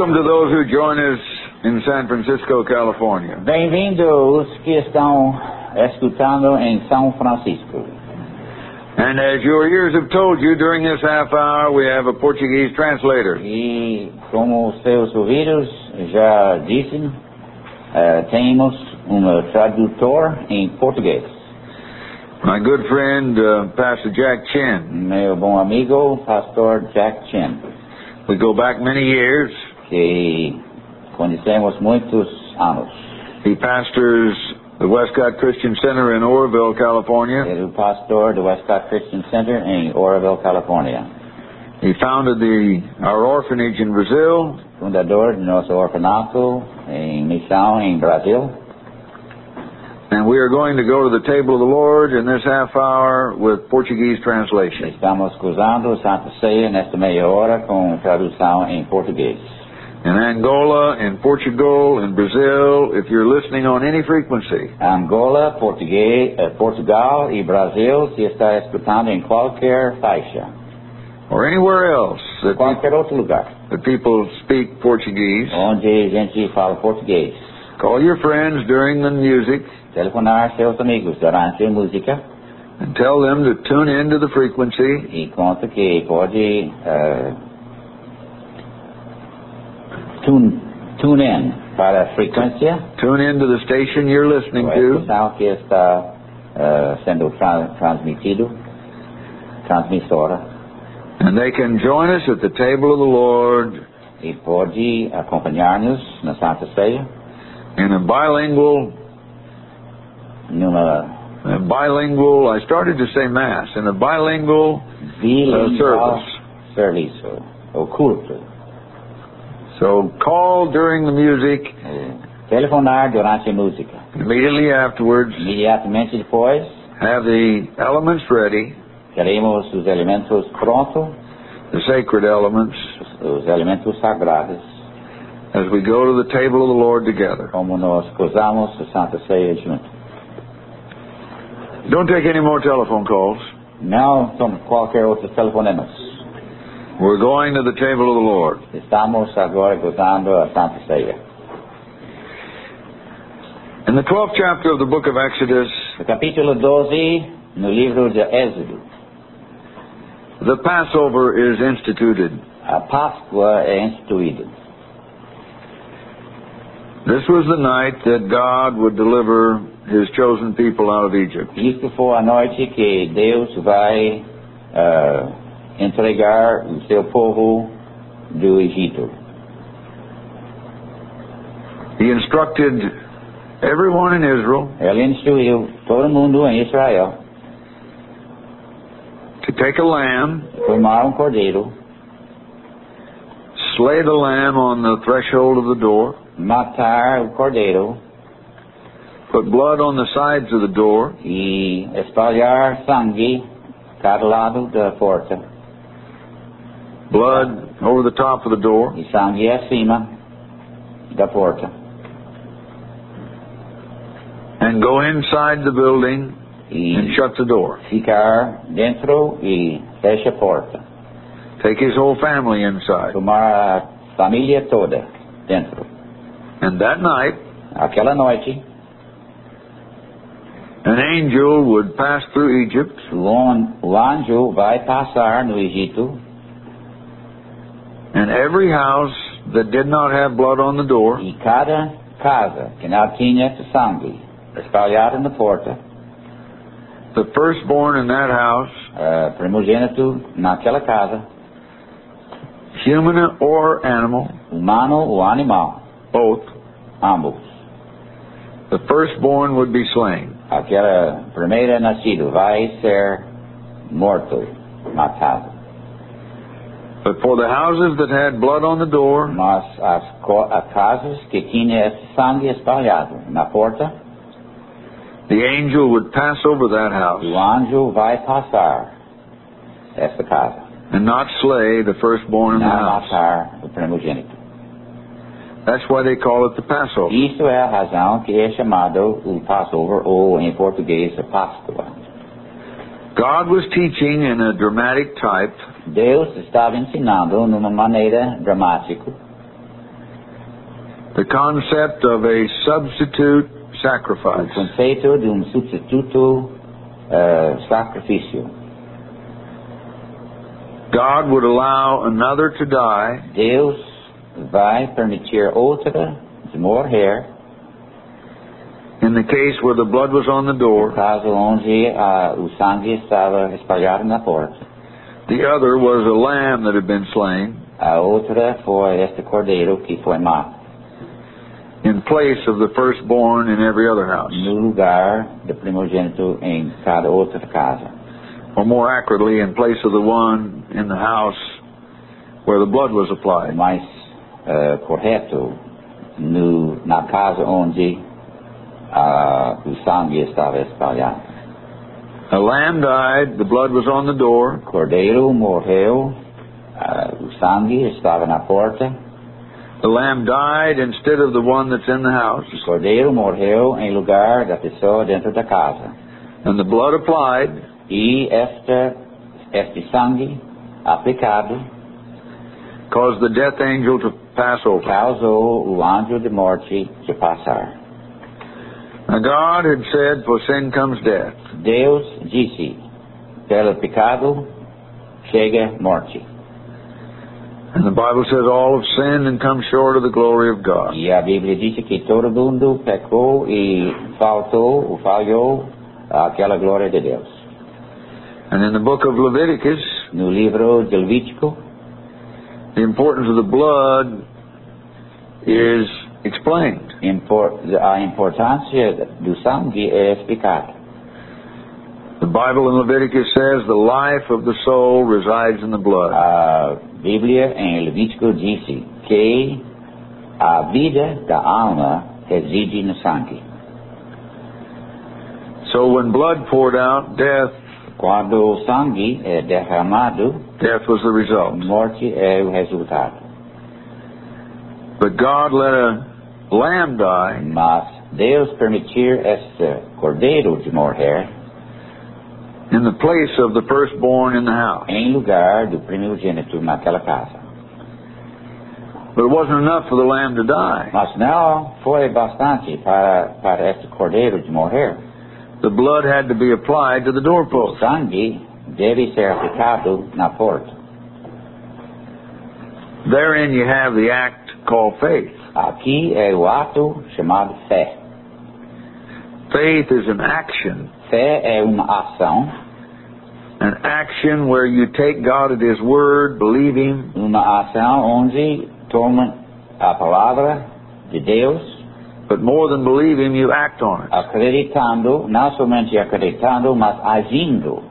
Welcome to those who join us in San Francisco, California. Bem-vindos que estão escutando em São Francisco. And as your ears have told you, during this half hour we have a Portuguese translator. E como os seus ouvidos já dizem, temos tradutor em português. My good friend, Pastor Jack Chin. Meu bom amigo, Pastor Jack Chin. We go back many years. Que conhecemos muitos anos. He pastors the Westcott Christian Center in Oroville, California. Ele é o pastor do Westcott Christian Center em Oroville, California. He founded our orphanage in Brazil. Fundador do nosso orfanato em missão em Brasil. And we are going to go to the table of the Lord in this half hour with Portuguese translation. Estamos cruzando Santa Ceia nesta meia hora com tradução em português. In Angola, in Portugal, in Brazil, if you're listening on any frequency. Angola, Portugal e Brasil, se está escutando em qualquer faixa. Or anywhere else that qualquer outro lugar. That people speak Portuguese. Onde a gente fala português. Call your friends during the music. Telefonar seus amigos durante a música. And tell them to tune into the frequency. E conta que pode tune in para a frequência. Tune into the station you're listening to. Que está sendo transmitido, transmissora. And they can join us at the table of the Lord. E pode acompanhar-nos na Santa Ceia. In a bilingual, I started to say Mass, in a bilingual service, ou culto. So call during the music. Telefonar durante a música. Immediately afterwards. Imediatamente depois. Have the elements ready. Teremos os elementos prontos. The sacred elements. Os elementos sagrados. As we go to the table of the Lord together. Como nós cruzamos a Santa Ceia juntos. Don't take any more telephone calls. Não são qualquer outros telefonemas. We're going to the table of the Lord. Estamos agora cruzando a Santa Ceia. In the 12th chapter of the book of Exodus, no capítulo 12, no livro de Êxodo, the Passover is instituted. A Páscoa é instituída. This was the night that God would deliver His chosen people out of Egypt. Isto foi a noite que Deus vai entregar o seu povo do Egito. He instructed everyone in Israel. Ele instruiu todo mundo em Israel. To take a lamb. Tomar cordeiro. Slay the lamb on the threshold of the door. Matar o cordeiro. Put blood on the sides of the door. E espalhar sangue cada lado da porta. Blood over the top of the door. E sangue acima da porta. And go inside the building and shut the door. Ficar dentro e fecha a porta. Take his whole family inside. Tomar a família toda dentro. And that night, aquela noite, an angel would pass through Egypt. O anjo vai passar no Egito. And every house that did not have blood on the door. E cada casa que não tinha sangue espalhado na porta. The firstborn in that house. Primogênito naquela casa. Human or animal. Humano ou animal. Both. Ambos. The firstborn would be slain. Aquela primeira nascido vai ser morto, matado. But for the houses that had blood on the door. Mas as casas que tinha sangue espalhado na porta. The angel would pass over that house. O anjo vai passar esta casa. And not slay the firstborn in the house. Matar o primogênito. That's why they call it the Passover. Isso é a razão que é chamado o Passover, ou em português a Páscoa. God was teaching in a dramatic type. Deus estava ensinando numa maneira dramática. The concept of a substitute O sacrifice. conceito de substituto sacrifício. God would allow another to die Deus vai permitir outra de morrer in the case where the blood was on the no door. caso onde o sangue estava espalhado na porta. The other was a lamb that had been slain A outra foi este cordeiro que foi morto in place of the firstborn in every other house. no lugar do primogênito em cada outra casa. Or more accurately, in place of the one in the house where the blood was O applied. mais correto na casa onde o sangue estava espalhado. A lamb died, the blood was on the door. O cordeiro morreu, o sangue estava na porta. The lamb died instead of the one that's in the house. O cordeiro morreu em lugar da pessoa dentro da casa. And the blood applied E este sangue aplicado caused the death angel to pass over. causou o anjo de morte de passar. Now God had said, for sin comes death. Deus disse, pelo pecado chega morte. And the Bible says all have sinned and come short of the glory of God. E a Bíblia diz que todo mundo pecou e falhou aquela glória de Deus. And in the book of Leviticus, No livro de Levítico, the importance of the blood is explained. a importância do sangue é explicada. The Bible in Leviticus says the life of the soul resides in the blood. A Bíblia em Levítico disse que a vida da alma reside no sangue. So when blood poured out, Quando o sangue é derramado, death was the result. morte é o resultado. But God let a lamb die Mas Deus permitir este cordeiro de morrer in the place of the firstborn in the house. em lugar do primogênito naquela casa. But it wasn't enough for the lamb to die. Mas não foi bastante para este cordeiro de morrer. The blood had to be applied to the O doorpost. sangue deve ser aplicado na porta. Therein you have the act called faith. Aqui é o ato chamado fé. Faith is an action. Fé é uma ação, An action where you take God at His word, believe Him, uma ação onde toma a palavra de Deus, but more than believe Him, you act on it. acreditando, não somente acreditando, mas agindo.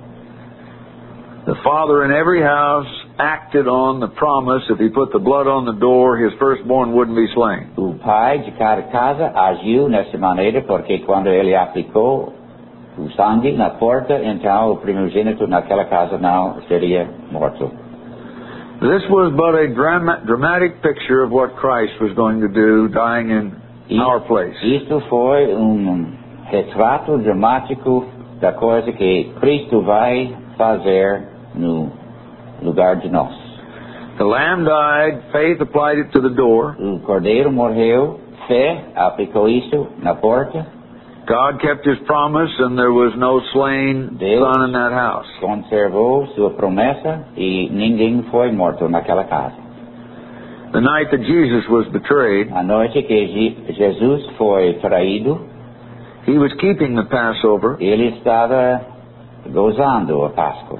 The father in every house acted on the promise if he put the blood on the door, his firstborn wouldn't be slain. O pai de cada casa agiu dessa maneira porque quando ele aplicou o sangue na porta, então o primogênito naquela casa não seria morto. This was but a dramatic picture of what Christ was going to do, dying in our place. Isto foi retrato dramático da coisa que Cristo vai fazer no lugar de nós. The lamb died, faith applied it to the door. O cordeiro morreu, fé aplicou isso na porta. God kept His promise and there was no slain son in that house. Conservou sua promessa e ninguém foi morto naquela casa. The night that Jesus was betrayed, A noite que Jesus foi traído, He was keeping the Passover, ele estava gozando a Páscoa.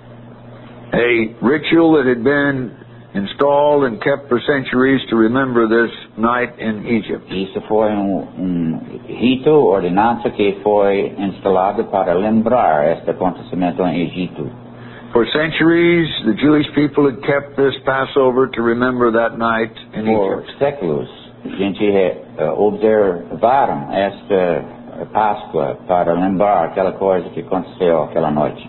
a ritual that had been installed and kept for centuries to remember this night in Egypt. Isso foi rito, ordenança que foi instalado para lembrar este acontecimento em Egito. For centuries, the Jewish people had kept this Passover to remember that night in Por Egypt. séculos, a gente observaram esta Páscoa para lembrar aquela coisa que aconteceu aquela noite.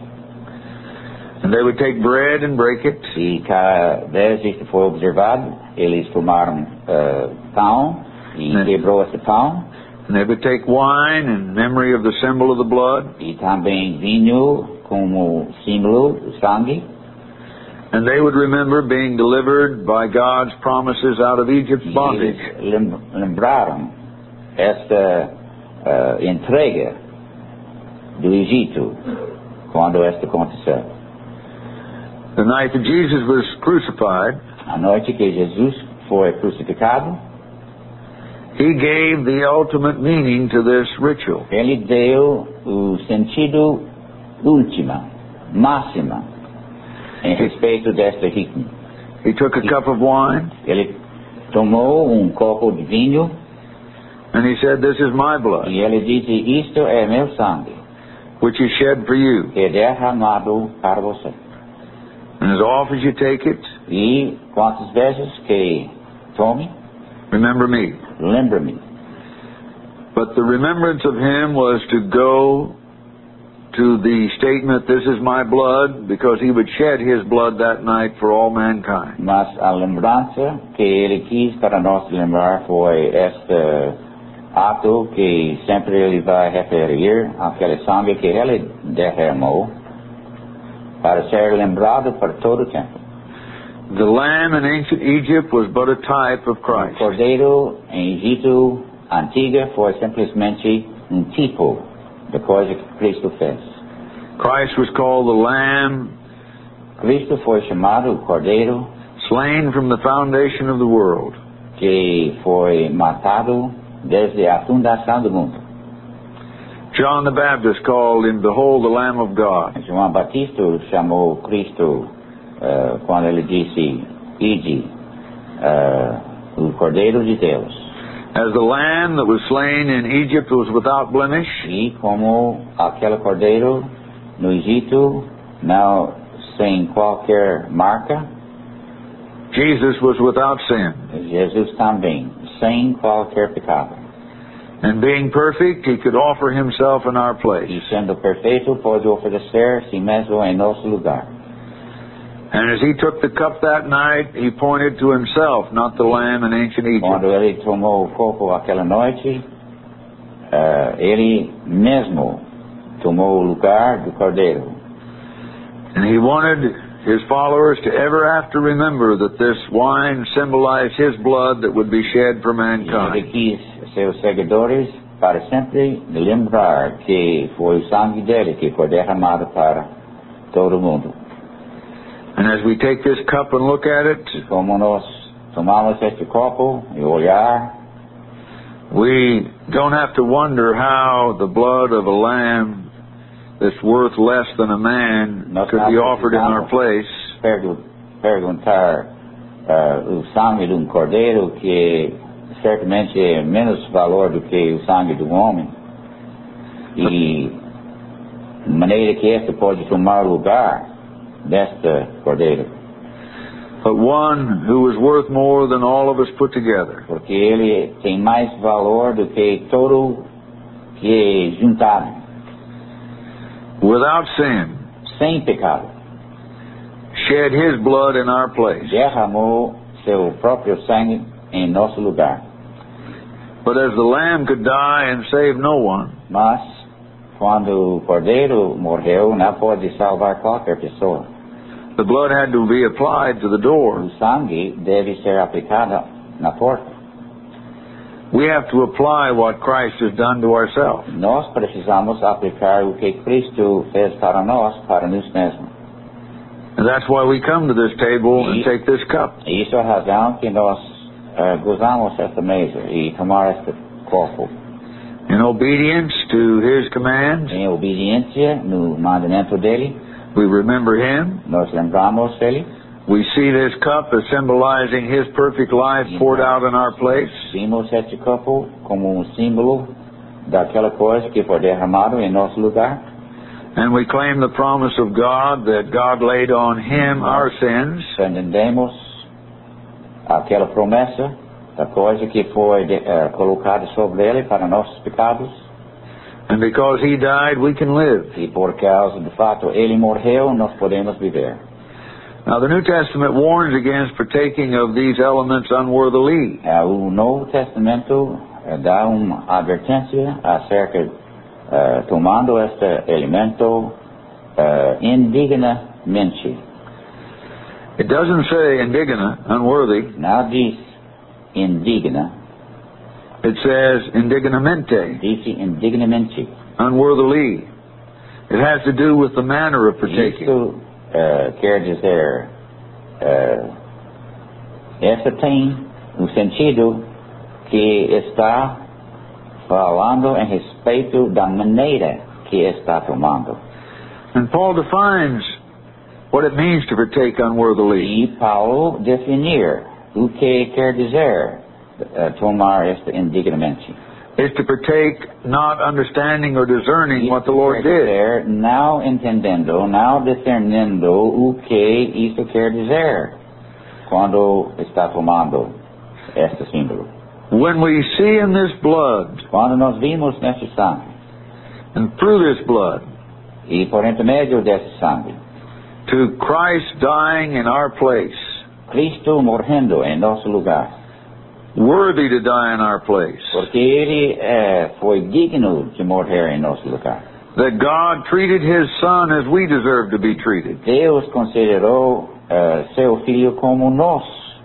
And they would take bread and break it. E cada vez isso foi observado, eles tomaram pão e quebrou esse pão, And they would take wine in memory of the symbol of the blood. e também vinho como símbolo do sangue. And they would remember being delivered by God's promises out of Egypt's bondage. Eles lembraram esta entrega do Egito quando esta aconteceu. The night that Jesus was crucified, A noite que Jesus foi crucificado, He gave the ultimate meaning to this ritual. ele deu o sentido última, máxima, em respeito desta ritmo. He took a cup of wine, Ele tomou copo de vinho and He said, "This is my blood, e ele disse: isto é meu sangue, which is shed for you. que é derramado para você. And as often as you take it, E quantas vezes que tome, remember me." lembre-me. But the remembrance of Him was to go to the statement, "This is my blood," because He would shed His blood that night for all mankind. Mas a lembrança que ele quis para nós lembrar foi este ato que sempre ele vai referir àquele sangue que ele derramou para ser lembrado por todo o tempo. The lamb in ancient Egypt was but a type of O Christ. cordeiro em Egito antiga foi simplesmente tipo da coisa que Cristo fez. Christ was called the Lamb Cristo foi chamado o cordeiro slain from the foundation of the world. que foi matado desde a fundação do mundo. John the Baptist called Him, "Behold, the Lamb of God." João Batista chamou Cristo quando ele disse: ide, o Cordeiro de Deus. As the lamb that was slain in Egypt was without blemish, E como aquele cordeiro no Egito, não sem qualquer marca, Jesus was without sin. Jesus também, sem qualquer pecado. And being perfect, He could offer Himself in our place. E sendo perfeito, pode oferecer si mesmo em nosso lugar. And as He took the cup that night, He pointed to Himself, not the lamb in ancient Egypt. Quando ele tomou o copo aquela noite, ele mesmo tomou o lugar do cordeiro. And He wanted His followers to ever after remember that this wine symbolized His blood that would be shed for E ele mankind. quis seus seguidores para sempre lembrar que foi o sangue dele que foi derramado para todo mundo. And as we take this cup and look at it, Como nós tomamos este copo e olhar, we don't have to wonder how the blood of a lamb that's worth less than a man could be offered in our place. perguntar o sangue de cordeiro que certamente é menos valor do que o sangue do homem, e de maneira que este pode tomar lugar desta cordeiro, But one who is worth more than all of us put together. porque ele tem mais valor do que todo que juntado, Without sin, sem pecado, shed His blood in our place. derramou seu próprio sangue em nosso lugar. But as the lamb could die and save no one, Mas quando o cordeiro morreu, não pode salvar qualquer pessoa. the blood had to be applied to the door. O sangue deve ser aplicado na porta. We have to apply what Christ has done to ourselves. Nós precisamos aplicar o que Cristo fez para nós, para nós mesmos. And that's why we come to this table and take this cup. E isso é a razão que nós gozamos esta mesa e tomar este copo. In obedience to His commands, Em obediência no mandamento dele, we remember Him. nós lembramos dele. We see this cup as symbolizing His perfect life poured out in our place. Vimos este copo como símbolo daquela coisa que foi derramado em nosso lugar. And we claim the promise of God that God laid on Him our sins. Entendemos aquela promessa da coisa que foi colocada sobre ele para nossos pecados. And because He died, we can live. E por causa do fato ele morreu, nós podemos viver. Now, the New Testament warns against partaking of these elements unworthily. O Novo Testamento dá uma advertência acerca tomando este elemento indignamente. It doesn't say indigna, unworthy. Não diz indigna, It says indignamente, diz indignamente. unworthily. It has to do with the manner of partaking. Isso quer dizer, essa tem um sentido que está falando em respeito da maneira que está tomando. And Paul defines what it means to partake unworthily. E Paulo definir o que quer dizer tomar esta indignamente. Is to partake not understanding or discerning what the Lord Quer did. dizer, não entendendo, não discernindo o que isso quer dizer quando está tomando este símbolo. When we see in this blood, Quando nós vimos nesse sangue, and through this blood, e por intermédio desse sangue, to Christ dying in our place, Cristo morrendo em nosso lugar, worthy to die in our place, porque Ele foi digno de morrer em nosso lugar. that God treated His Son as we deserve to be treated, Deus considerou seu Filho como nós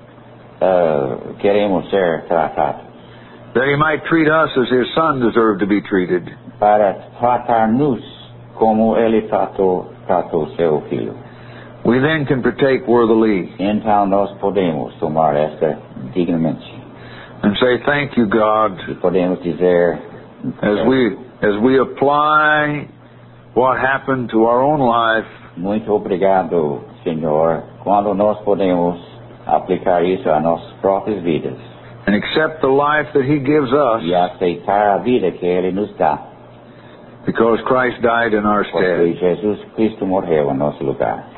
queremos ser tratados, that He might treat us as His Son deserved to be treated. para tratar-nos como Ele tratou seu Filho. We then can partake worthily Então nós podemos tomar esta dignamente. and say, thank you, God, E podemos dizer, as we apply what happened to our own life, muito obrigado, Senhor, quando nós podemos aplicar isso a nossas próprias vidas and accept the life that He gives us e aceitar a vida que Ele nos dá, because Christ died in our porque stead. Jesus Cristo morreu em nosso lugar.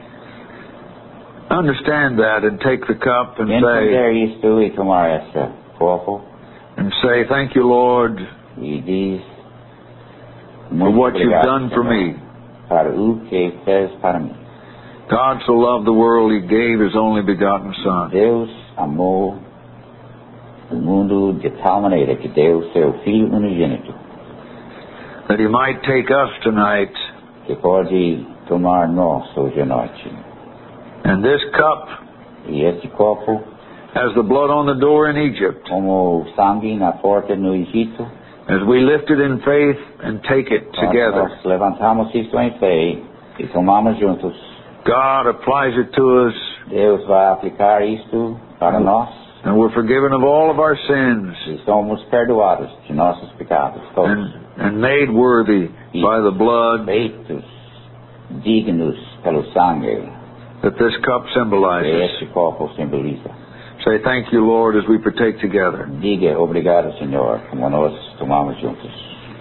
Understand that and take the cup and Entender isto e tomar esse copo say, thank you, Lord, e diz for muito what you've obrigado, done for Senhor, me. para o que fez para mim. God so loved the world, He gave His only begotten Son. Deus amou o mundo de tal maneira que deu seu Filho unigênito, That He might take us tonight, que pode tomar nós hoje à noite. and this cup, E este copo, as the blood on the door in Egypt, como sangue na porta no Egito, as we lift it in faith and take it quando together, nós levantamos isto em fé e tomamos juntos, God applies it to us, Deus vai aplicar isto para nós and we're forgiven of all of our sins, e somos perdoados de nossos pecados todos, and made worthy by the blood feitos dignos pelo sangue that this cup que symbolizes. este copo simboliza. Say, thank you, Lord, as we partake together. Diga obrigado, Senhor, como nós tomamos juntos.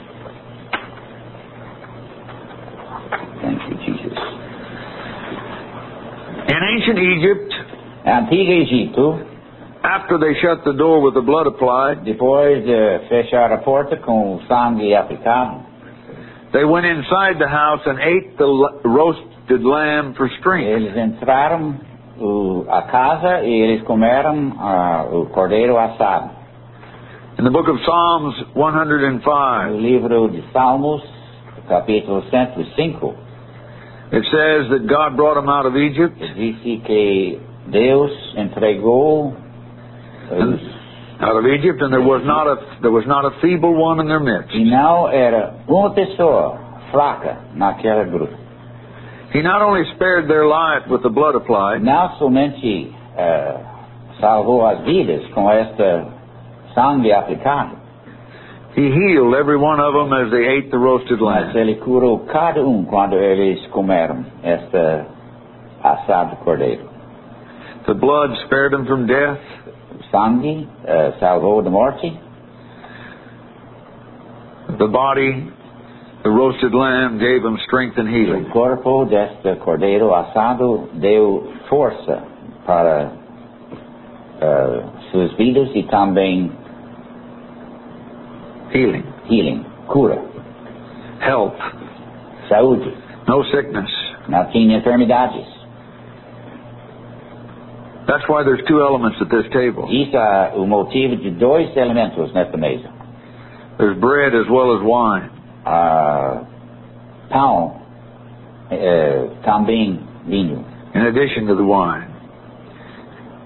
Thank you, Jesus. In ancient Egypt, Antigo Egito, after they shut the door with the blood applied, depois de fechar a porta com o sangue aplicado, they went inside the house and ate the roasted lamb for strength. eles entraram a casa e eles comeram o cordeiro assado. In the book of Psalms No 105, livro de Salmos, capítulo 105, it says that God brought them out of Egypt disse que Deus entregou out of Egypt, and there was not a feeble one in their midst. e não era uma pessoa fraca naquela grupo. He not only spared their life with the blood applied, Não somente salvou as vidas com esta sangue aplicado, He healed every one of them as they ate the roasted mas lamb. Ele curou cada quando eles comeram este assado cordeiro. The blood spared them from death. O sangue salvou da morte. The body, the roasted lamb, gave them strength and O healing. corpo deste cordeiro assado deu força para suas vidas e também healing, cura, Health, saúde, no sickness. não tinha enfermidades. That's why there's two elements at this table. Isso é o motivo de dois elementos nesta mesa. There's bread as well as wine. Pão, também vinho, In addition to the wine.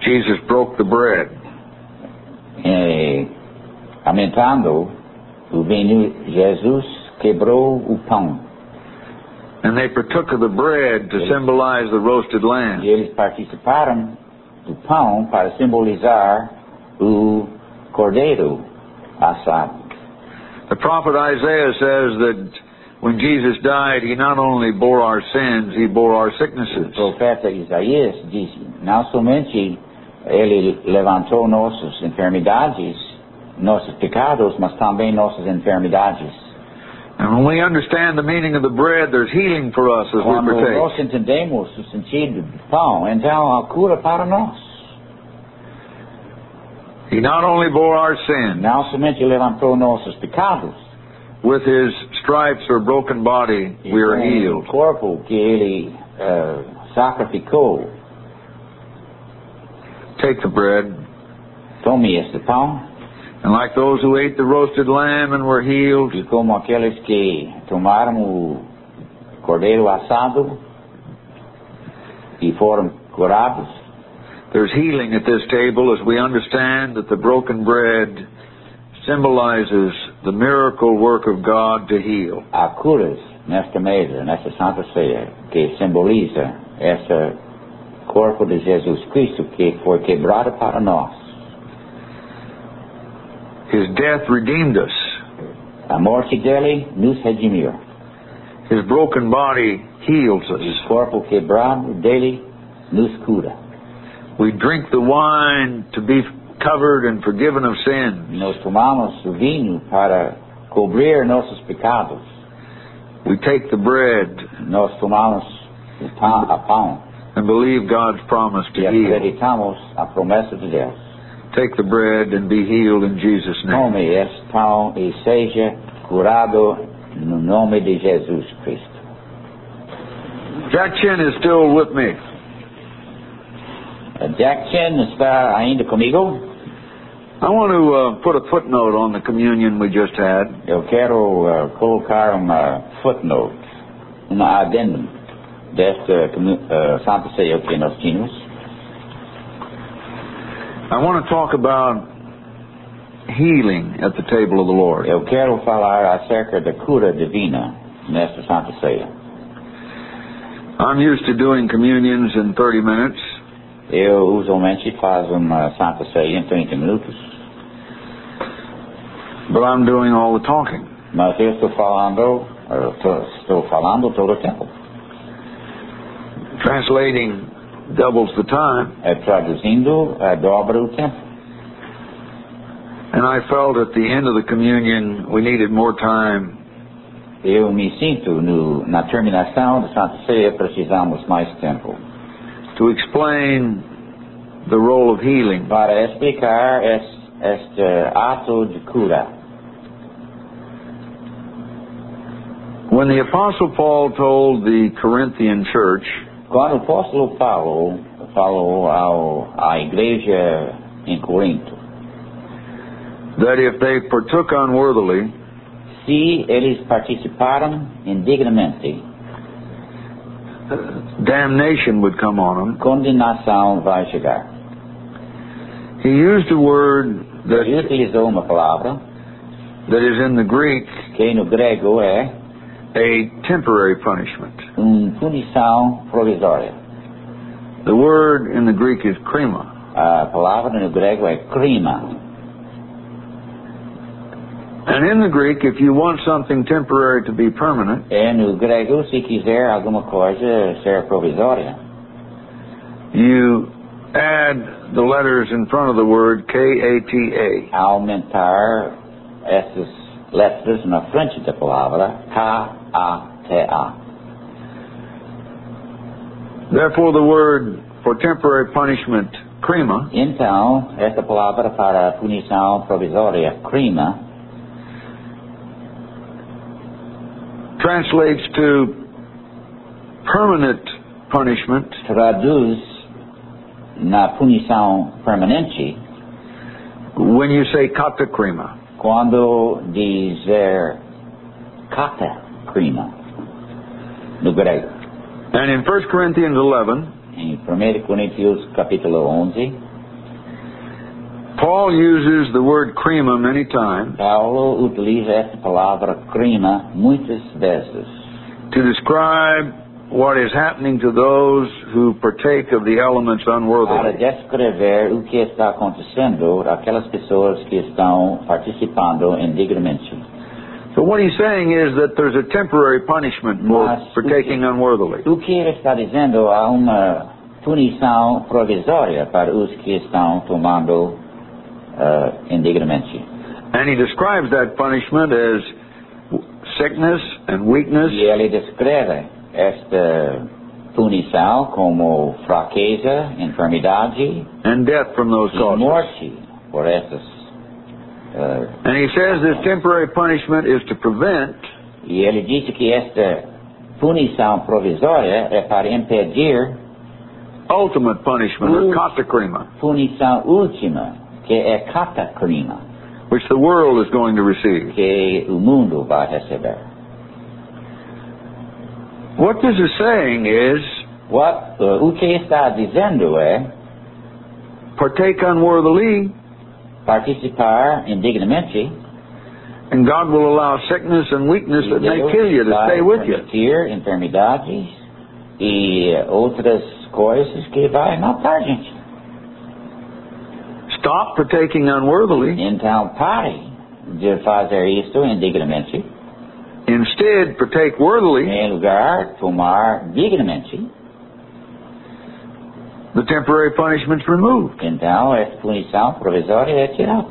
Jesus broke the bread. Aumentando, o vinho, Jesus quebrou o pão. And they partook of the bread to symbolize the roasted lamb. E eles participaram do pão para simbolizar o cordeiro assado. The prophet Isaiah says that when Jesus died, he not only bore our sins, he bore our sicknesses. O profeta Isaías disse, não somente ele levantou nossas enfermidades, nossos pecados, mas também nossas enfermidades. And when we understand the meaning of the bread, there's healing for us as we Quando partake. nós entendemos o sentido do pão, então há cura para nós. He not only bore our sins, Não somente levantou nossos pecados, with his stripes or broken body, we are o healed. corpo que ele sacrificou. Take the bread. Tome este pão, And like those who ate the roasted lamb and were healed, e como aqueles que tomaram o cordeiro assado e foram curados, there's healing at this table as we understand that the broken bread symbolizes the miracle work of God to heal. há curas nesta mesa, nesta Santa Ceia, que simboliza esse corpo de Jesus Cristo que foi quebrado para nós. His death redeemed us. A morte dele nos redimiu. His broken body heals O us. corpo quebrado dele nos cura. We drink the wine to be covered and forgiven of sin. Nós tomamos o vinho para cobrir nossos pecados. We take the bread Nós tomamos o pão and believe God's promise to e heal. acreditamos a promessa de Deus. Take the bread and be healed in Jesus' name. Tome este pão e seja curado no nome de Jesus Cristo. Jack Chin is still with me. Jack Chin está ainda comigo? I want to put a footnote on the communion we just had. Eu quero colocar uma footnote, uma addendum desta Santa Ceia que nós tínhamos. I want to talk about healing at the table of the Lord. Eu quero falar acerca da cura divina nesta Santa Ceia. I'm used to doing communions in 30 minutes. Eu usualmente faço uma Santa Ceia em 30 minutos, But I'm doing all the talking. mas eu estou falando todo o tempo. Translating doubles the time. Traduzindo, dobra o tempo. And I felt at the end of the communion we needed more time Eu me sinto, na terminação da Santa Ceia, precisamos mais tempo to explain the role of healing. para explicar este ato de cura. When the Apostle Paul told the Corinthian church Quando o apóstolo Paulo falou à igreja em Corinto, that if they partook unworthily, se eles participaram indignamente, damnation would come on them. condenação vai chegar. He used a word Ele that utilizou uma palavra is in the Greek que no grego é a temporary punishment. punição provisória. The word in the Greek is krima. A palavra no grego é krima. And in the Greek, if you want something temporary to be permanent, É no grego, se quiser alguma coisa ser provisória, you add the letters in front of the word K-A-T-A. aumentar essas letras na frente da palavra K-A-T-A. Therefore, the word for temporary punishment, krima, Então, essa palavra para punição provisória, krima, translates to permanent punishment traduz na punição permanente when you say kata krima. quando dizer kata krima no grego. And in 1 Corinthians 11, Em 1 Coríntios capítulo 11, Paul uses the word krima many times Paulo utiliza essa palavra crima muitas vezes to describe what is happening to those who partake of the elements para unworthily. descrever o que está acontecendo àquelas pessoas que estão participando indignamente. So what he's saying is that there's a temporary punishment for Mas partaking unworthily. o que ele está dizendo há uma punição provisória para os que estão tomando indignamente. And he describes that punishment as sickness and weakness E ele descreve esta punição como fraqueza, enfermidade and death from those e causes. morte por essas. And he says this temporary punishment is to prevent E ele disse que esta punição provisória é para impedir ultimate punishment, or katakrima, punição última, que é catacrima, which the world is going to receive. que o mundo vai receber. What this is saying is, O que está dizendo é partake unworthily, participar indignamente and God will allow sickness and weakness that may kill you to stay with you. permitir enfermidades e outras coisas que vai matar a gente. Stop partaking unworthily. Então pare de fazer isso indignamente. Instead, partake worthily. Em lugar, tomar dignamente. The temporary punishment's removed. Então essa punição provisória é tirada.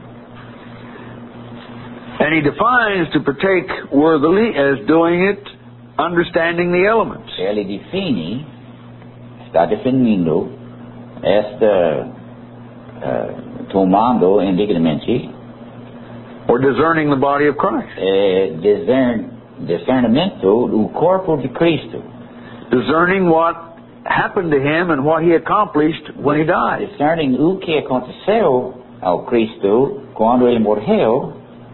And he defines to partake worthily as doing it understanding the elements. Ele está definindo esta tomando indignamente Or discerning the body of Christ. discernimento do corpo de Cristo. Discerning what happened to him and what he accomplished when he died. Discerning o que aconteceu ao Cristo quando ele morreu.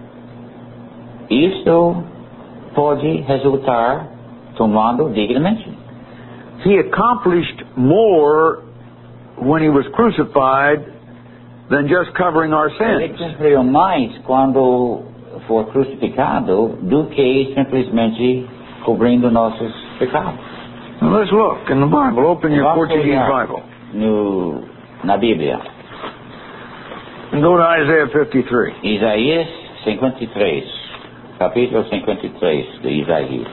Isto pode resultar tomando dignamente. He accomplished more when he was crucified than just covering our Ele sins. cumpriu mais quando foi crucificado do que simplesmente cobrindo nossos pecados. Now let's look in the Bible. Open your Vamos Portuguese olhar Bible. na Bíblia. And go to Isaiah 53. Isaías 53, capítulo 53 de Isaías.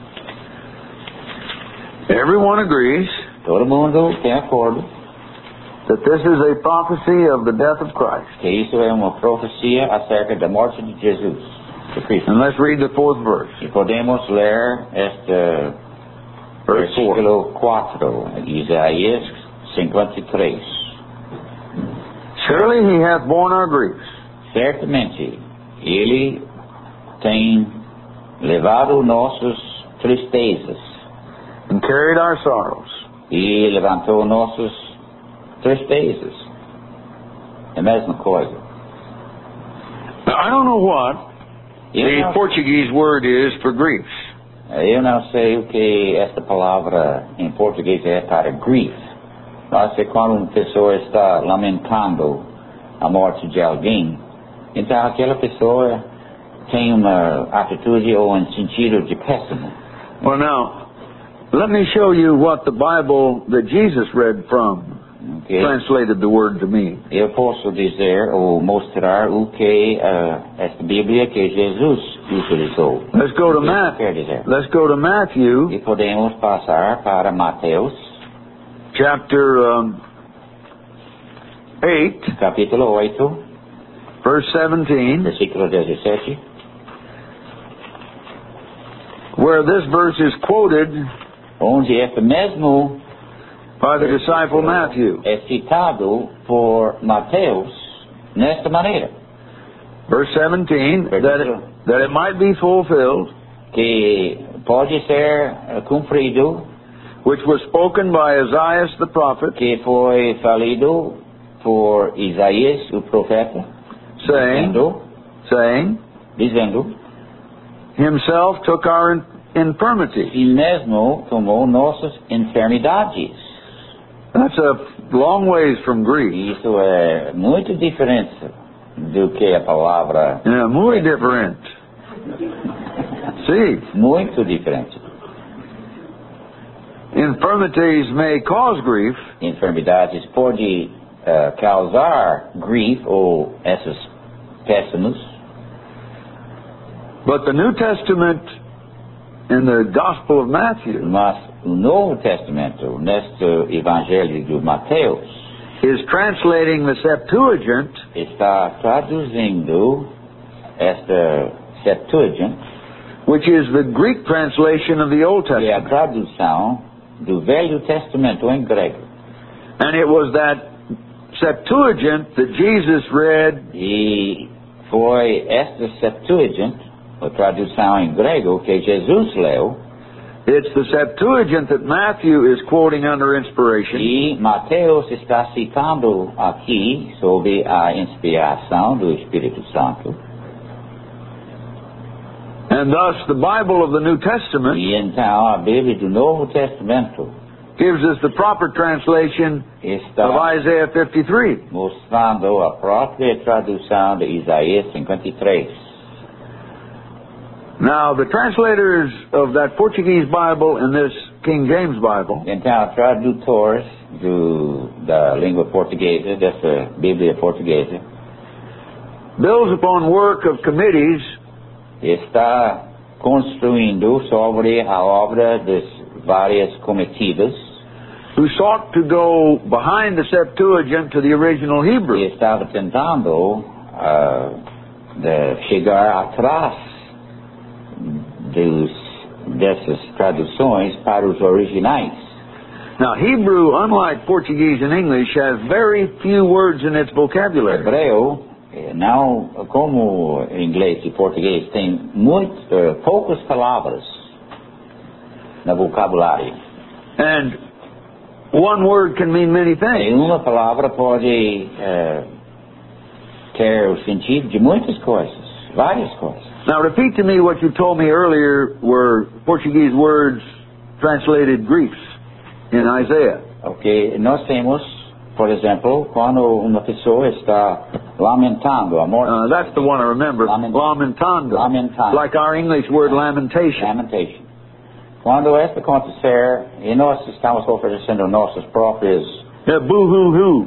Everyone agrees Todo mundo tem acordo that this is a prophecy of the death of Christ. que isso é uma profecia acerca da morte de Jesus, de Cristo. And let's read the 4th verse. E podemos ler este Verse 4. versículo 4, Isaías 53. Surely he hath borne our griefs, Certamente, Ele tem levado nossas tristezas and carried our sorrows. e levantou nossas tristezas. É a mesma coisa. Now, I don't know what the Eu Portuguese word is for griefs. não sei o que esta palavra em português é para grief. Mas é quando uma pessoa está lamentando a morte de alguém, então aquela pessoa tem uma atitude ou um sentido de péssimo. Well, now, let me show you what the Bible that Jesus read from Okay? translated the word to mean. Eu posso dizer ou mostrar o que esta Bíblia que Jesus utilizou. Let's go to O que isso quer dizer. Let's go to Matthew E podemos passar para Mateus, chapter 8, capítulo 8, verse 17, versículo 17, where this verse is quoted onde este mesmo by the disciple Matthew. é citado por Mateus nesta maneira, Verse 17, that it might be fulfilled, que pode ser cumprido, which was spoken by Isaiah the prophet, que foi falido por Isaías, o profeta, saying, dizendo, himself took our infirmities. Ele mesmo tomou nossas enfermidades. That's a long ways from Greek. Isso é muito diferente do que a palavra... Yeah, muy diferente. See, Muito diferente. infirmities may cause grief, Enfermidades pode causar grief ou esses péssimos, but the New Testament in the Gospel of Matthew mas o Novo Testamento, neste Evangelho de Mateus, is translating the Septuagint está traduzindo esta Septuagint, which is the Greek translation of the Old que é a Testament. tradução do Velho Testamento em grego. And it was that Septuagint that Jesus read E foi esta Septuagint, a tradução em grego, que Jesus leu, It's the Septuagint that Matthew is quoting under inspiration, e Mateus está citando aqui sobre a inspiração do Espírito Santo. and thus the Bible of the New Testament E então a Bíblia do Novo Testamento gives us the proper translation of está Isaiah 53. mostrando a própria tradução de Isaías 53. Now, the translators of that Portuguese Bible and this King James Bible Então, tradutores da língua portuguesa, dessa Bíblia portuguesa, builds upon work of committees está construindo sobre a obra das várias comitivas who sought to go behind the Septuagint to the original e Hebrew. estava tentando de chegar atrás dessas traduções para os originais. Now, Hebrew, unlike Portuguese and English, has very few words in its vocabulary. Hebreu, não como inglês e português, tem poucas palavras no vocabulário. And one word can mean many E things. uma palavra pode ter o sentido de muitas coisas, várias coisas. Now, repeat to me what you told me earlier were Portuguese words translated griefs in Isaiah. Ok, nós temos, por exemplo, quando uma pessoa está lamentando a morte. That's the one I remember. Lamentando. Lamentando. Like our English word lamentation. Lamentation. Quando isso acontecer, e nós estamos oferecendo nossas próprias... Yeah, boo-hoo-hoo.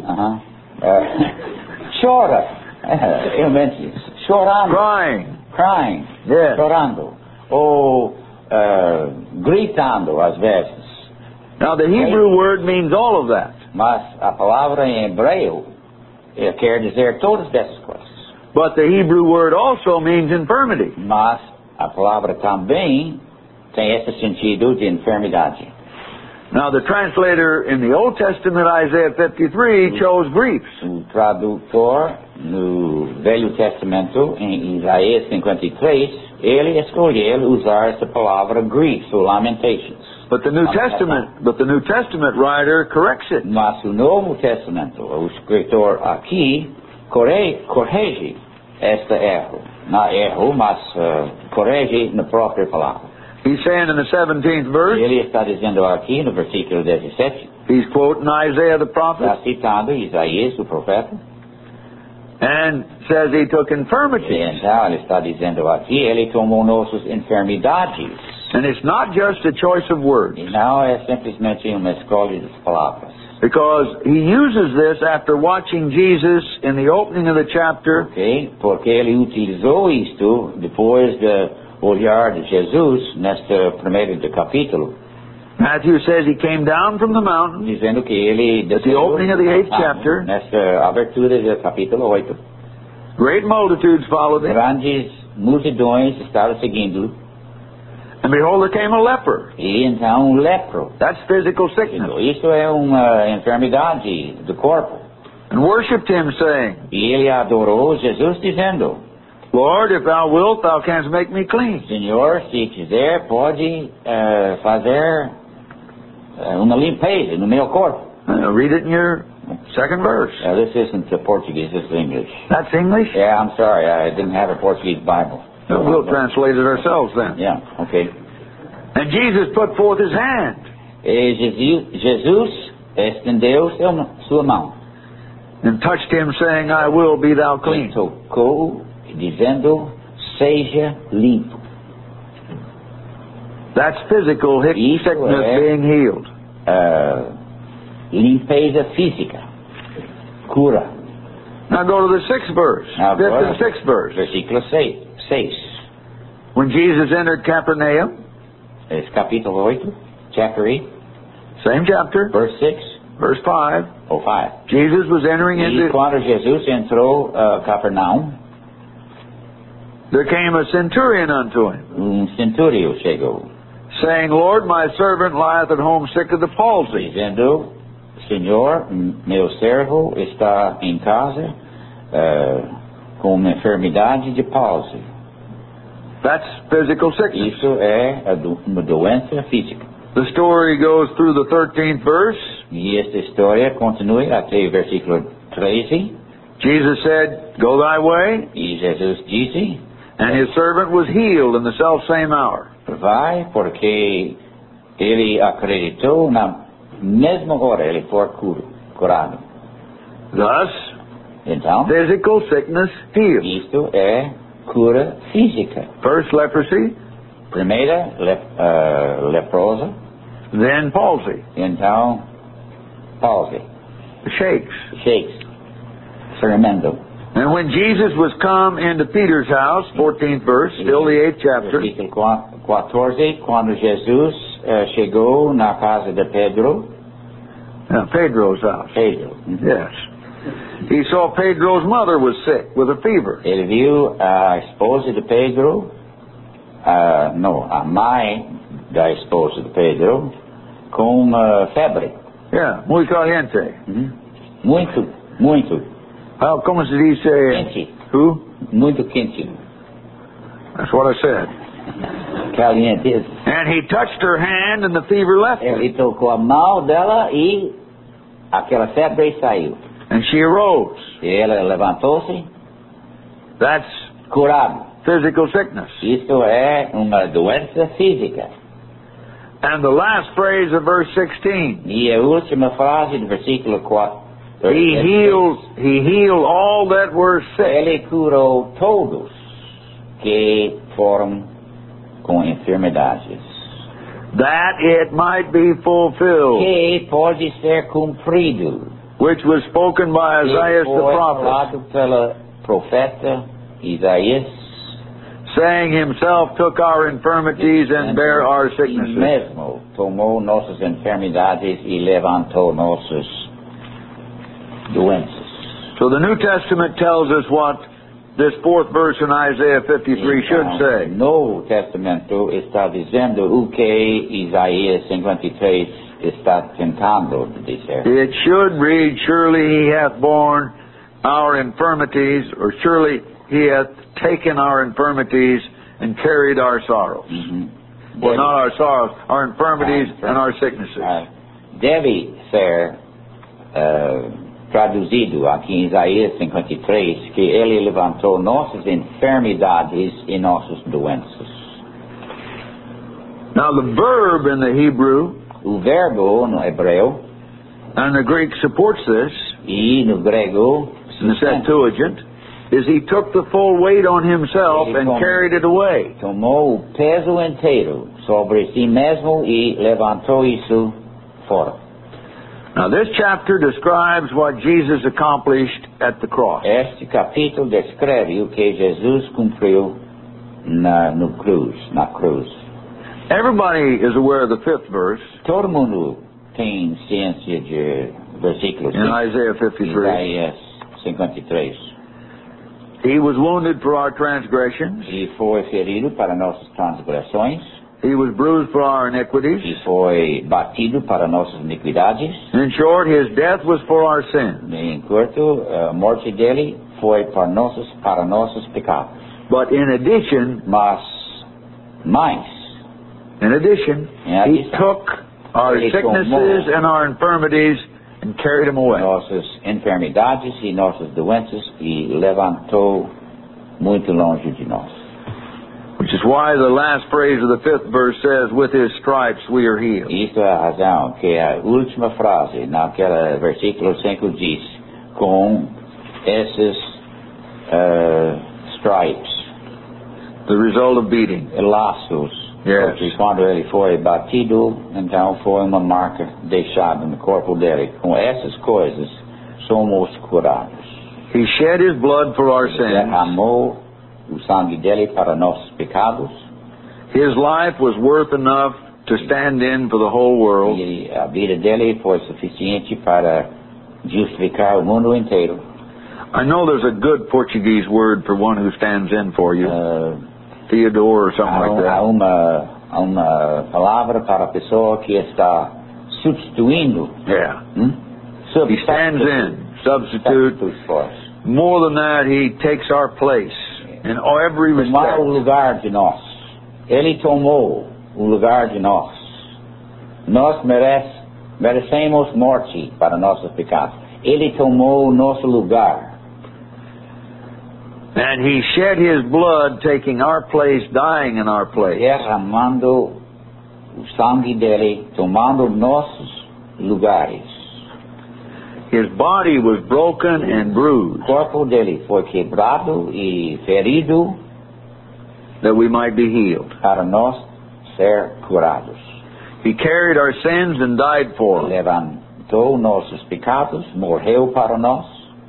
Chora. Realmente, chorando. Crying. Crying. Yeah. Chorando. Ou gritando, às vezes. Now, the Hebrew word means all of that. Mas a palavra em hebreu quer dizer todas essas coisas. But the Hebrew word also means infirmity. Mas a palavra também tem esse sentido de enfermidade. Now, the translator in the Old Testament, Isaiah 53, chose griefs. O tradutor no Velho Testamento, em Isaías 53, ele escolheu usar essa palavra grief, ou lamentations. But the New Testament writer corrects it. Mas o Novo Testamento, o escritor aqui, corrige este erro. Não erro, mas corrige na própria palavra. He's saying in the 17th verse, Ele está dizendo aqui no versículo 17, he's quoting Isaiah the prophet, está citando Isaías, o profeta, and says he took e infirmity. então ele está dizendo aqui, ele tomou nossas enfermidades. And it's not just a choice of words, E não é simplesmente uma escolha das palavras. because he uses this after watching Jesus in the opening of the chapter Ok? Porque ele utilizou isto depois de olhar de Jesus neste primeiro capítulo, Matthew says he came down from the mountain dizendo que ele at the opening of the 8th chapter. nesta abertura do capítulo 8. Great multitudes followed him, Grandes multidões estavam seguindo, and behold, there came a leper. e então um lepro. That's physical sickness. Isso é uma enfermidade do corpo. And worshipped him, saying, E ele adorou Jesus dizendo: Lord, if thou wilt, thou canst make me clean. Senhor, se quiser, pode fazer uma limpeza no meu corpo. Read it in your second verse. This isn't the Portuguese, this is English. That's English? Yeah, I'm sorry, I didn't have a Portuguese Bible. We'll translate it ourselves then. Yeah, okay. And Jesus put forth his hand. E Jesus estendeu sua mão and touched him, saying, I will be thou e clean. tocou, dizendo, seja limpo. That's physical Isso sickness é being healed. Limpeza física, cura. Now go to the 6th verse, 5th Agora, and 6th verse. versículo 6. When Jesus entered Capernaum, Esse capítulo 8, chapter 8, same chapter, verse 6 verse 5, ou 5. Jesus was entering E into, quando Jesus entrou a Capernaum, there came a centurion unto him, centúrio chegou, saying, Lord, my servant lieth at home sick of the palsy. dizendo, Senhor, meu servo está em casa com uma enfermidade de palsy. That's physical sickness. Isso é uma doença física. The story goes through the 13th verse. E esta história continua até o versículo 13. Jesus said, Go thy way, E Jesus disse, and his servant was healed in the selfsame hour. vai, porque ele acreditou na mesma hora, ele foi curado. Thus, Então, physical sickness healed. isto é cura física. First leprosy, Primeira, leprosa, then palsy, então, palsy, shakes. Tremendo. And when Jesus was come into Peter's house, 14th verse, still the 8th chapter, Versículo 14, quando Jesus chegou na casa de Pedro's house. Pedro, Yes. He saw Pedro's mother was sick with a fever. ele viu a esposa de Pedro, a mãe da esposa de Pedro, com febre. Yeah, muy caliente. Muito Como se dice? quente. Who? Muito quente. That's what I said. Caliente. And he touched her hand and the fever left her. Ele tocou a mão dela e aquela febre saiu. And she arose. E ela levantou-se, That's curada. physical sickness. Isto é uma doença física. And the last phrase of verse 16. E a última frase do versículo 4. He healed all that were sick. Ele curou todos que foram com enfermidades. That it might be fulfilled, Que pode ser cumprido. which was spoken by Isaiah the Foi prophet, falado pelo profeta Isaías, saying himself took our infirmities and bare our Ele sicknesses. mesmo tomou nossas enfermidades e levantou nossas doenças. So the New Testament tells us what this 4th verse in Isaiah 53 should say. No Testamento está dizendo o que Isaías 53 está tentando dizer. It should read, surely he hath borne our infirmities, or surely he hath taken our infirmities and carried our sorrows. Well, not our sorrows, our infirmities and our sicknesses. Deve ser traduzido aqui em Isaías 53 que ele levantou nossas enfermidades e nossas doenças. Now the verb in the Hebrew, O verbo no hebreu and the Greek supports this, e no grego in the Septuagint, is he took the full weight on himself and carried it away. tomou o peso inteiro sobre si mesmo e levantou isso fora. Now this chapter describes what Jesus accomplished at the cross. Este capítulo descreve o que Jesus cumpriu na cruz. Everybody is aware of the 5th verse Todo mundo tem ciência de versículo in 5, Isaiah 53. Isaías 53. He was wounded for our transgressions. E foi ferido para nossas transgressões, He was bruised for our iniquities. e foi batido para nossas iniquidades. In short, his death was for our sins. Em curto, a morte dele foi para nossos pecados. But in addition, he took our sicknesses and our infirmities and carried them away. Nossas enfermidades e nossas doenças e levantou muito longe de nós. Which Which is why the last phrase of the 5th verse says, with his stripes we are healed. Isso é a razão que a última frase naquele versículo 5 diz, com esses stripes, The result of beating. laços, Yes. porque quando ele foi batido, então foi uma marca deixada no corpo dele. Com essas coisas somos curados. He shed his blood for our Ele sins. derramou o sangue dele para nossos pecados. His life was worth enough to stand in for the whole world. E a vida dele foi suficiente para justificar o mundo inteiro. I know there's a good Portuguese word for one who stands in for you. Theodore or something like Há that. uma palavra para a pessoa que está substituindo. Yeah. He stands in. Substitute. For us. More than that, he takes our place in every Tomar o respect. lugar de nós. Ele tomou o lugar de nós. Nós merecemos morte para nossos pecados. Ele tomou o nosso lugar. And he shed his blood, taking our place, dying in our place. Derramando o sangue dele, tomando nossos lugares. His body was broken and O bruised corpo dele foi quebrado e ferido that we might be healed. para nós ser curados. He carried our sins and died for them. Levantou nossos pecados, morreu para nós.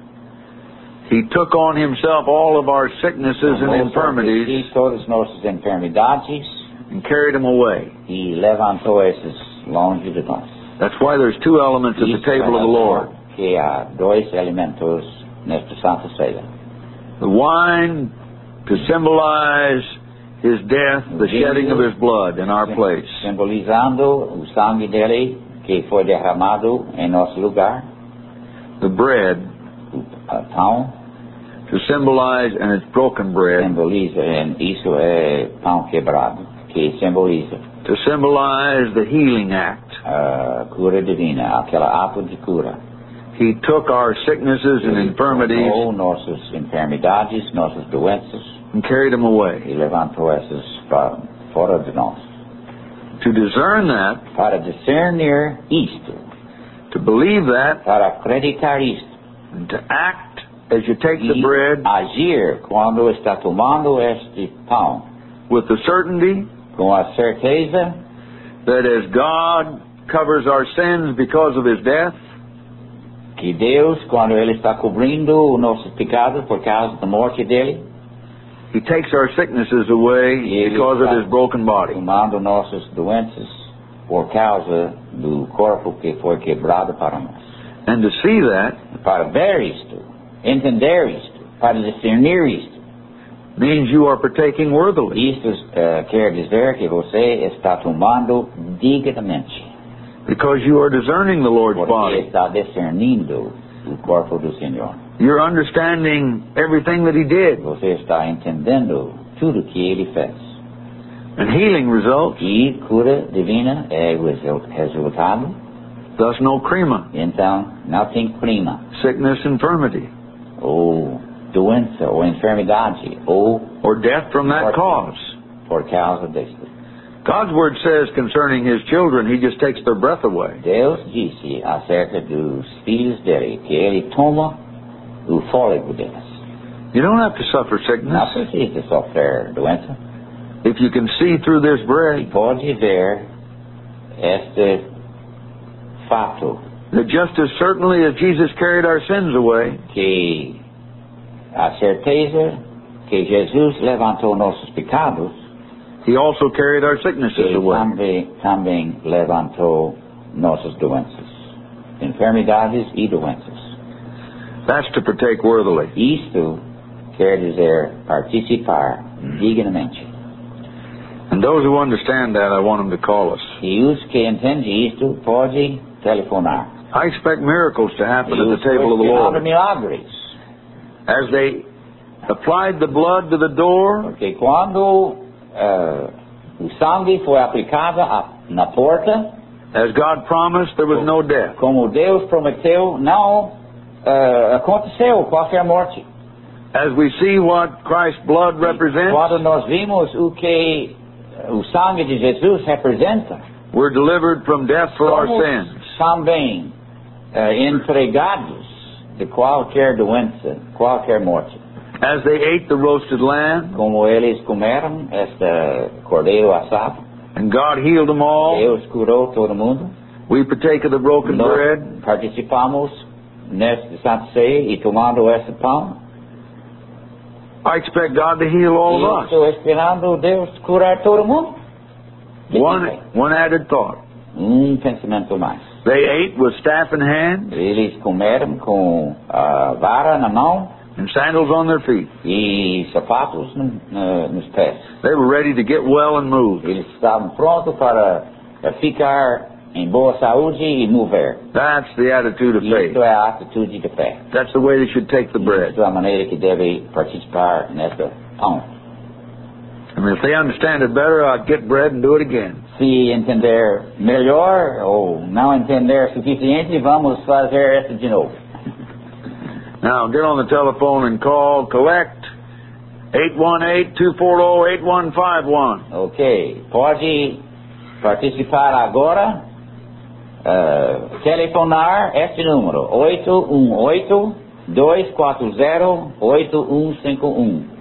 He took on himself all of our sicknesses and infirmities E todas nossas enfermidades and carried them away. e levantou esses longe de nós. That's why there's two elements at the Isso table of the Lord. Que há dois elementos nesta Santa Ceia. The wine to symbolize his death, the shedding of his blood in our place. Simbolizando o sangue dele que foi derramado em nosso lugar. The bread O pão to symbolize, and it's broken bread, simboliza, isso é pão quebrado, que simboliza to symbolize the healing act. a cura divina, aquela ato de cura. He took our sicknesses and infirmities Tomou nossas enfermidades, nossas doenças and carried them away. e levantou essas fora de nós. To discern that, Para discernir isto, to believe that, para acreditar isto, and to act as you take the e bread agir quando está tomando este pão, with the certainty com a certeza that as God covers our sins because of his death, que Deus, quando Ele está cobrindo os nossos pecados por causa da morte dele, he takes our sicknesses away because of his broken body. tomando nossas doenças por causa do corpo que foi quebrado para nós. And to see that Para ver isto, entender isto, para discernir isto, means you are partaking worthily. isto quer dizer que você está tomando dignamente, Because you are discerning the Lord's porque body. está discernindo o corpo do Senhor. You're understanding everything that he did. Você está entendendo tudo que Ele fez. And healing results, E cura divina é o resultado. thus no crema, Então, não tem clima, sickness, infirmity, ou doença, ou enfermidade, ou or death from that cause. por causa disto. God's word says concerning his children, he just takes their breath away. Deus disse acerca dos filhos dele que Ele toma o fôlego deles. You don't have to suffer Não sickness precisa sofrer doença. if you can see through this E bread pode ver este fato that just as certainly as Jesus carried our sins away, que a certeza que Jesus levantou nossos pecados, he also carried our sicknesses Ele away. também levantou nossas doenças, enfermidades e doenças. That's to partake worthily. Isto quer dizer participar dignamente. And those who understand that, I want them to call us. E os que entendem isto pode telefonar. I expect miracles to happen E at os the table of the Lord. milagres, As they applied the blood to the door, porque quando o sangue foi aplicado na porta, as God promised, there was no death. como Deus prometeu, não aconteceu qualquer morte. as we see what Christ's blood represents, quando nós vimos o que o sangue de Jesus representa, we're delivered from death for our somos sins. também entregados de qualquer doença, qualquer morte. As they ate the roasted lamb, Como eles comeram este cordeiro assado, and God healed them all, Deus curou todo mundo. we partake of the broken Nós bread. participamos neste Santo Ceia e tomando este pão. I expect God to heal all E of us. estou esperando Deus curar todo mundo. One added thought. Pensamento mais. They ate with staff in hand Eles comeram com vara na mão and sandals on their feet. e sapatos nos pés. They were ready to get well and move. Eles estavam prontos para ficar em boa saúde e mover. That's the attitude of faith. Isso é a atitude de fé. That's the way they should take the bread. Isso é a maneira que deve participar nesta pão. I mean, if they understand it better, I'd get bread and do it again. Se entender melhor ou não entender suficiente, vamos fazer isso de novo. Now, get on the telephone and call collect 818-240-8151. Ok. Pode participar agora. Telefonar este número 818-240-8151.